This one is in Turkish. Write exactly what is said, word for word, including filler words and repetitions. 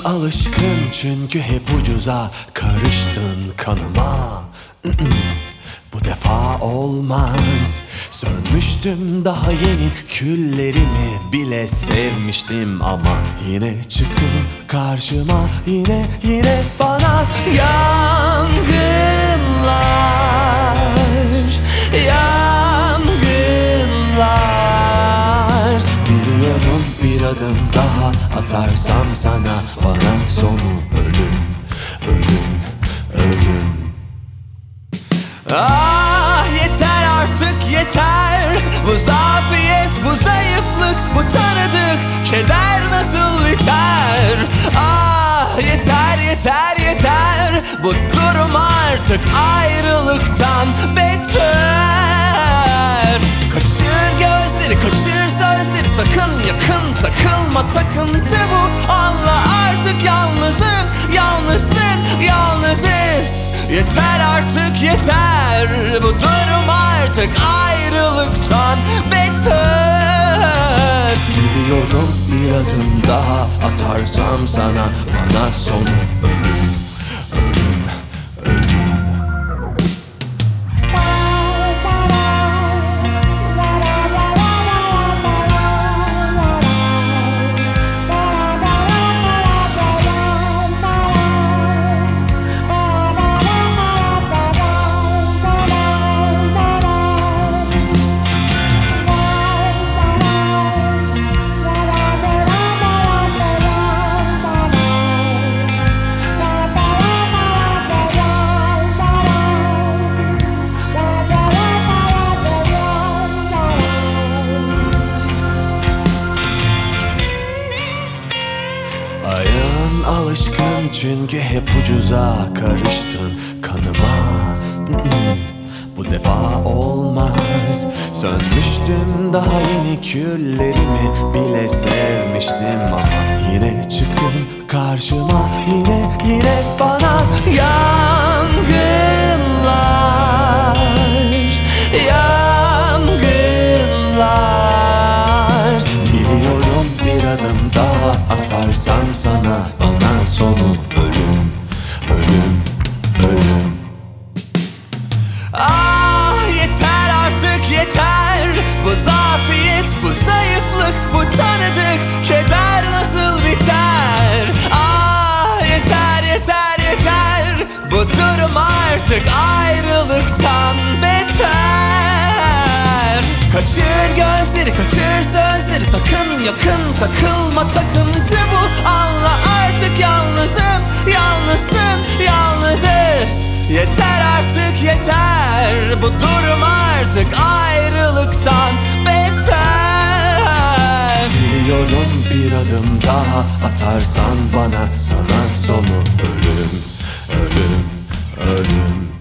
alışkın çünkü hep ucuza karıştın kanıma. Bu defa olmaz. Sönmüştüm daha yeni, küllerimi bile sevmiştim ama yine çıktın karşıma, yine yine bana. Yangınlar, yangınlar. Biliyorum bir adım daha atarsam sana, bana sonu ölüm, ölüm, ölüm. Ah yeter artık yeter, bu zafiyet, bu zayıflık, bu tanıdık keder nasıl biter? Ah yeter yeter yeter, bu durum artık ayrılıktan beter. Kaçır gözleri, kaçır sözleri, sakın yakın takılma, takıntı bu. Anla artık yalnızım, yalnızsın, yalnızız. Yeter artık yeter, bu durum artık ayrılıktan beter. Biliyorum bir adım daha atarsam sana, bana sonu ölüm, ölüm, ölüm. Ayağın alışkın çünkü hep ucuza karıştın kanıma. Bu defa olmaz. Sönmüştüm daha yeni, küllerimi bile sevmiştim ama yine çıktın karşıma, yine yine bana. Yangınlar, yangınlar. Biliyorum bir adım daha atarsam sana, bana sonu ölüm, ölüm, ölüm. Ah yeter artık yeter, bu zafiyet, bu zayıflık, bu tanıdık keder nasıl biter? Ah yeter yeter yeter, bu durum artık ayrılıktan beter. Kaçır gözleri, kaçır sözleri, sakın yakın takılma, takıntı bu. Anla artık yalnızım, yalnızsın, yalnızız. Yeter artık yeter, bu durum artık ayrılıktan beter. Biliyorum bir adım daha atarsan bana, sana sonu ölüm, ölüm, ölüm.